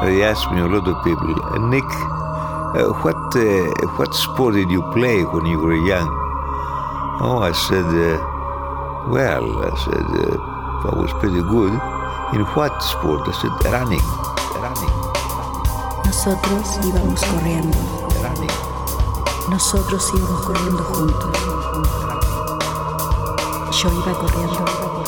They asked me, a lot of people, Nick, what sport did you play when you were young? Oh, I said, I was pretty good. In what sport? I said, running. Nosotros íbamos corriendo. Nosotros íbamos corriendo juntos. Yo iba corriendo.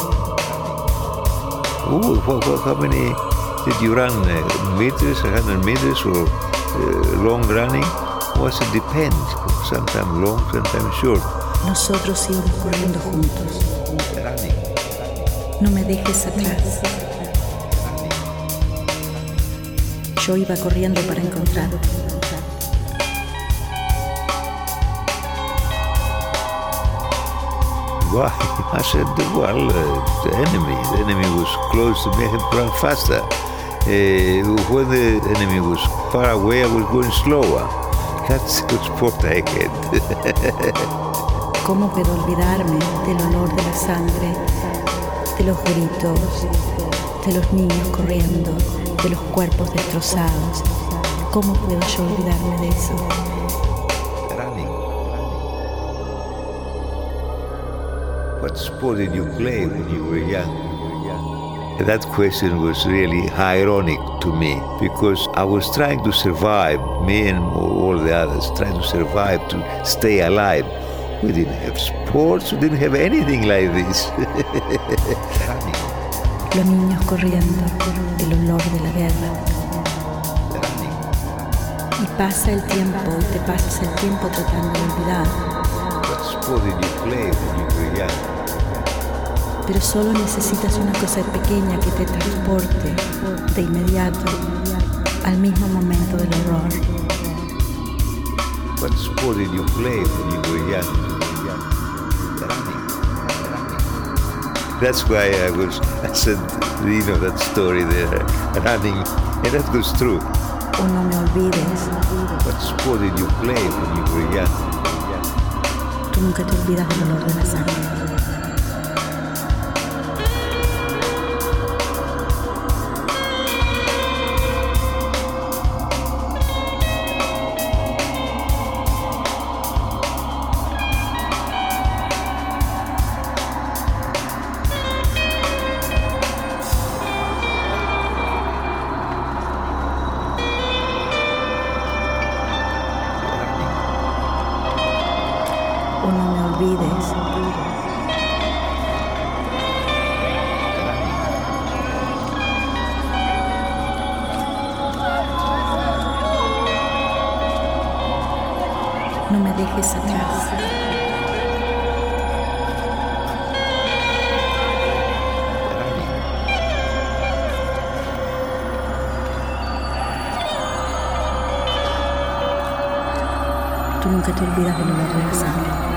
How many did you run? Meters, 100 meters, or long running? Was it depends? Sometimes long, sometimes short. Nosotros íbamos corriendo juntos. No me dejes atrás. Yo iba corriendo para encontrarte. Why? I said, the enemy was close to me. I had to run faster. When the enemy was far away, I was going slower. That's the sport I had. ¿Cómo puedo olvidarme del olor de la sangre, de los gritos, de los niños corriendo, de los cuerpos destrozados? ¿Cómo puedo yo olvidarme de eso? What sport did you play when you were young? That question was really ironic to me because I was trying to survive, me and all the others, trying to survive, to stay alive. We didn't have sports, we didn't have anything like this. Los niños corriendo, el olor de la guerra. Y pasa el tiempo y te pasas el tiempo tratando de olvidar. What sport did you play when you were young? Pero solo necesitas una cosa pequeña que te transporte de inmediato al mismo momento del horror. What sport did you play when you were young? That's why I said, that story there, running, and that goes true. O no me olvides. What sport did you play when you were young? Tú nunca te olvidas del olor de la sangre. O no me olvides. No me dejes atrás. Tú nunca te olvidas del olor de la sangre.